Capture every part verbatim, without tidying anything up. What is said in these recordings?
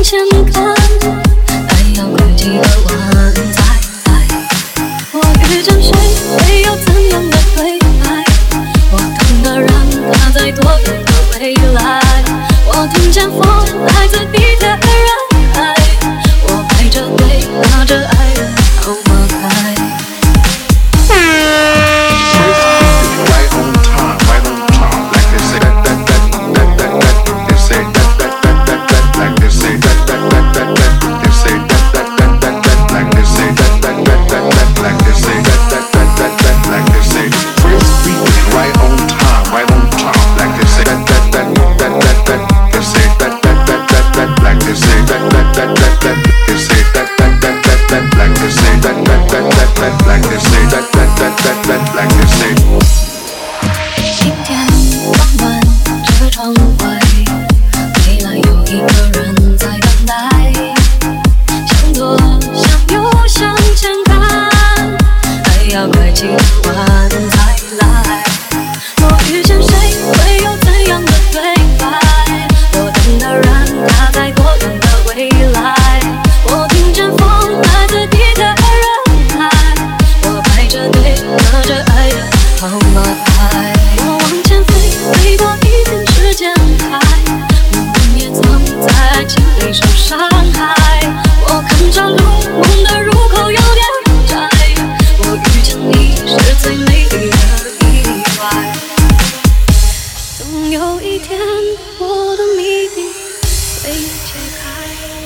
前看，还要轨迹的弯再来。我遇见谁，会有怎样的对白？我等的人，他在多远的未来？我听见风来自地铁和人海，我排着队拿着爱人号码牌。 Right on time, right on time, like they say that that that that that that they say that that that that that like they say that that that that that they say that that that that that like they say that that that that that like they say that that that that that like they say Chris beat is right on time, right on time, like they say that that that that that that they say that that that that that like they say that that that that that they say that that that that that like they say that that that that that like they say that that that that that like they say 今天傍晚，这窗外，未来有一个人在等待。向左，向右，向前看，还要拐几弯才来。我遇见谁，会有怎样的对白？我等的人，他在多远的未来？我听见风来自地铁和人海，我排着队拿着爱的号码牌。我往前飞，飞过一片时间海，梦也曾在爱情里受伤害。我看着路，梦的入口有点窄，我遇见你是最美丽的意外。总有一天，我的谜底被解开。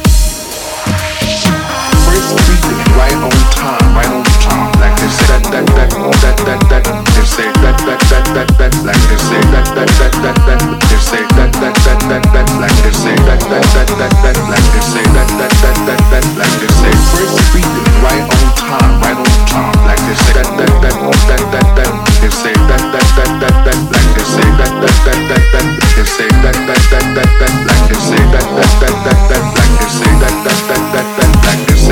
Chris beat is right on time, right on time, like they say that that that that that that they say that that that that that like they say that that that that that they say that that that that that like they say that that that that that like they say that that that that that like they say Chris beat is right on time, right on time, like they say that that that that that that they say that that that that that like they say that that that that that they say that that that that that like they say that that that that that like they say that that that that that like they say